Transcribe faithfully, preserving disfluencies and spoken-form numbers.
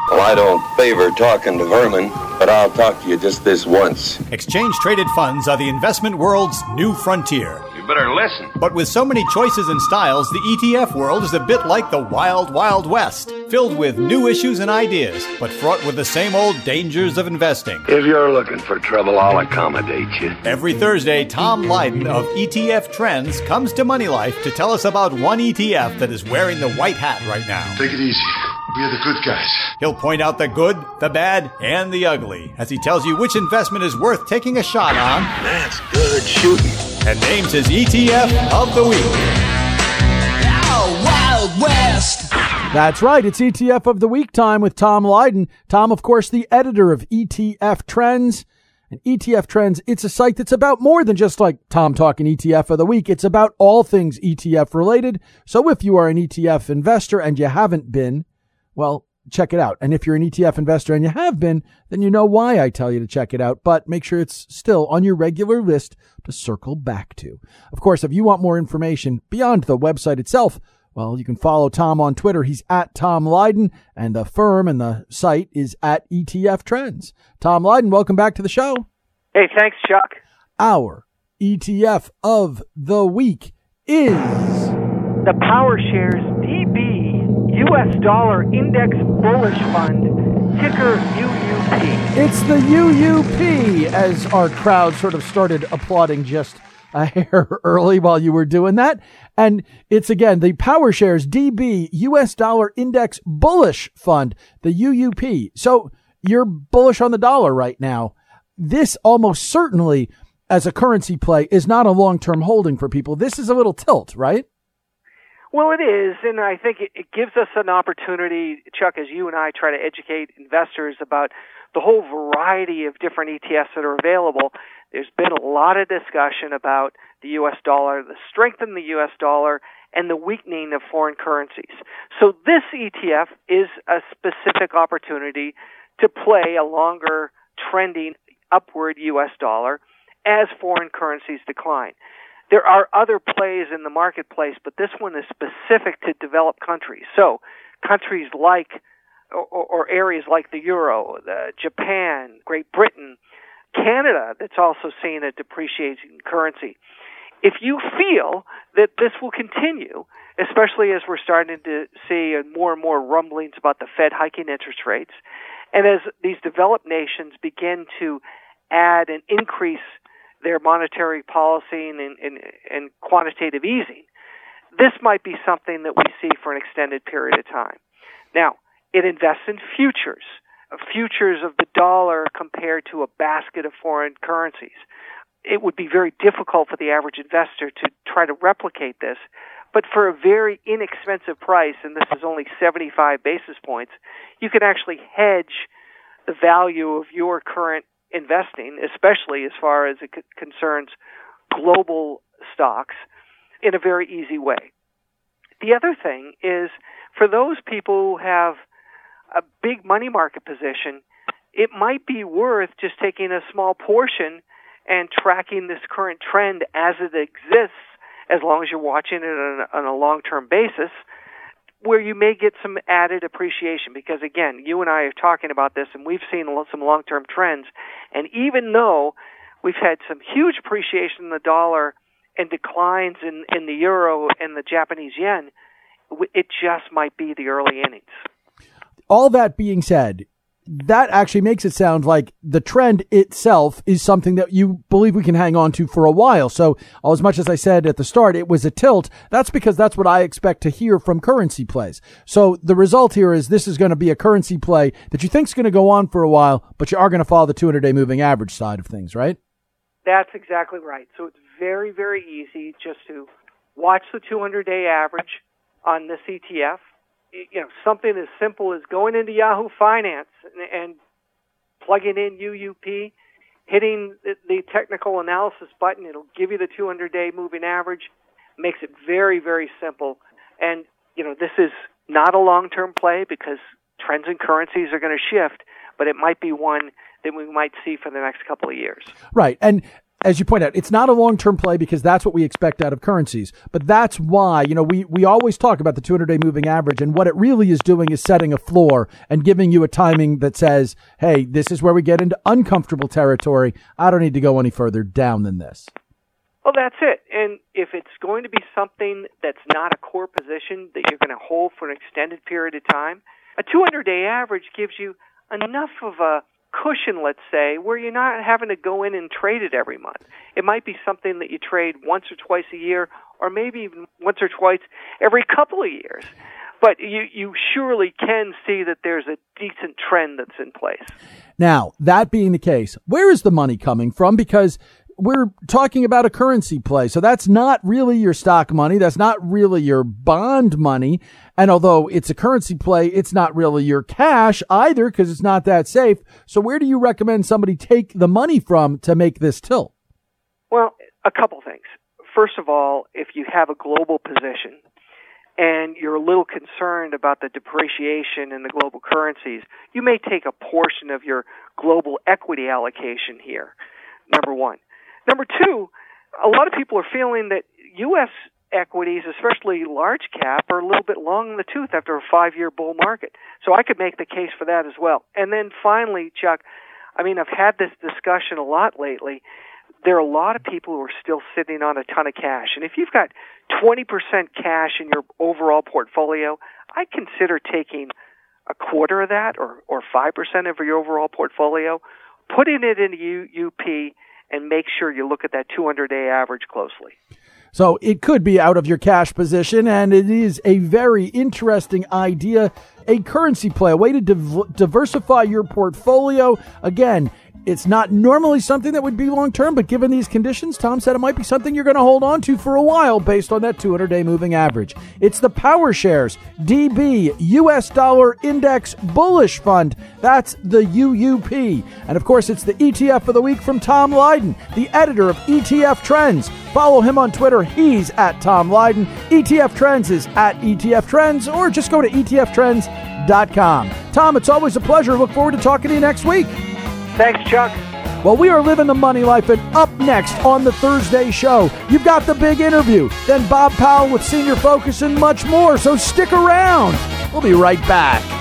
Well, I don't favor talking to vermin, but I'll talk to you just this once. Exchange-traded funds are the investment world's new frontier. You better listen. But with so many choices and styles, the E T F world is a bit like the wild, wild west, filled with new issues and ideas, but fraught with the same old dangers of investing. If you're looking for trouble, I'll accommodate you. Every Thursday, Tom Lydon of E T F Trends comes to Money Life to tell us about one E T F that is wearing the white hat right now. Take it easy. We're the good guys. He'll point out the good, the bad, and the ugly as he tells you which investment is worth taking a shot on. That's good shooting. And names his E T F of the week. Oh, Wild West! That's right. It's E T F of the Week time with Tom Lydon. Tom, of course, the editor of E T F Trends. And E T F Trends, it's a site that's about more than just like Tom talking E T F of the week. It's about all things E T F related. So if you are an E T F investor and you haven't been, well, check it out. And if you're an E T F investor and you have been, then you know why I tell you to check it out. But make sure it's still on your regular list to circle back to. Of course, if you want more information beyond the website itself, well, you can follow Tom on Twitter. He's at Tom Lydon, and the firm and the site is at E T F Trends. Tom Lydon, welcome back to the show. Hey, thanks, Chuck. Our E T F of the week is the PowerShares D B U S Dollar Index Bullish Fund, ticker U U P. It's the U U P, as our crowd sort of started applauding just a hair early while you were doing that. And it's, again, the PowerShares D B U S Dollar Index Bullish Fund, the U U P. So you're bullish on the dollar right now. This almost certainly, as a currency play, is not a long-term holding for people. This is a little tilt, right? Well, it is, and I think it, it gives us an opportunity, Chuck, as you and I try to educate investors about the whole variety of different E T Fs that are available. There's been a lot of discussion about the U S dollar, the strength in the U S dollar, and the weakening of foreign currencies. So this E T F is a specific opportunity to play a longer trending upward U S dollar as foreign currencies decline. There are other plays in the marketplace, but this one is specific to developed countries. So countries like, or, or areas like the euro, the Japan, Great Britain, Canada, that's also seeing a depreciating currency. If you feel that this will continue, especially as we're starting to see more and more rumblings about the Fed hiking interest rates, and as these developed nations begin to add and increase their monetary policy and, and, and quantitative easing, this might be something that we see for an extended period of time. Now, it invests in futures, futures of the dollar compared to a basket of foreign currencies. It would be very difficult for the average investor to try to replicate this, but for a very inexpensive price, and this is only seventy-five basis points, you can actually hedge the value of your current investing, especially as far as it concerns global stocks, in a very easy way. The other thing is, for those people who have a big money market position, it might be worth just taking a small portion and tracking this current trend as it exists, as long as you're watching it on a, on a long-term basis, where you may get some added appreciation. Because, again, you and I are talking about this, and we've seen some long-term trends. And even though we've had some huge appreciation in the dollar and declines in, in the euro and the Japanese yen, it just might be the early innings. All that being said, that actually makes it sound like the trend itself is something that you believe we can hang on to for a while. So as much as I said at the start, it was a tilt. That's because that's what I expect to hear from currency plays. So the result here is this is going to be a currency play that you think is going to go on for a while, but you are going to follow the two hundred day moving average side of things, right? That's exactly right. So it's very, very easy just to watch the two hundred day average on this E T F. You know, something as simple as going into Yahoo Finance and, and plugging in U U P, hitting the, the technical analysis button. It'll give you the two hundred day moving average. Makes it very, very simple. And, you know, this is not a long-term play because trends in currencies are going to shift, but it might be one that we might see for the next couple of years. Right. And as you point out, it's not a long-term play because that's what we expect out of currencies. But that's why, you know, we, we always talk about the two hundred day moving average, and what it really is doing is setting a floor and giving you a timing that says, hey, this is where we get into uncomfortable territory. I don't need to go any further down than this. Well, that's it. And if it's going to be something that's not a core position that you're going to hold for an extended period of time, a two hundred day average gives you enough of a cushion, let's say, where you're not having to go in and trade it every month. It might be something that you trade once or twice a year, or maybe even once or twice every couple of years. But you, you surely can see that there's a decent trend that's in place. Now, that being the case, where is the money coming from? Because we're talking about a currency play. So that's not really your stock money. That's not really your bond money. And although it's a currency play, it's not really your cash either because it's not that safe. So where do you recommend somebody take the money from to make this tilt? Well, a couple things. First of all, if you have a global position and you're a little concerned about the depreciation in the global currencies, you may take a portion of your global equity allocation here, number one. Number two, a lot of people are feeling that U S equities, especially large cap, are a little bit long in the tooth after a five-year bull market. So I could make the case for that as well. And then finally, Chuck, I mean, I've had this discussion a lot lately. There are a lot of people who are still sitting on a ton of cash. And if you've got twenty percent cash in your overall portfolio, I consider taking a quarter of that or, or five percent of your overall portfolio, putting it in U, UP, and make sure you look at that two hundred day average closely. So it could be out of your cash position, and it is a very interesting idea, a currency play, a way to div- diversify your portfolio. Again, it's not normally something that would be long-term, but given these conditions, Tom said it might be something you're going to hold on to for a while based on that two hundred day moving average. It's the PowerShares D B U S Dollar Index Bullish Fund. That's the U U P. And of course, it's the E T F of the week from Tom Lydon, the editor of E T F Trends. Follow him on Twitter. He's at Tom Lydon. E T F Trends is at E T F Trends, or just go to E T F trends dot com. Tom, it's always a pleasure. Look forward to talking to you next week. Thanks, Chuck. Well, we are living the money life, and up next on the Thursday show, you've got the big interview, then Bob Powell with Senior Focus and much more, so stick around. We'll be right back.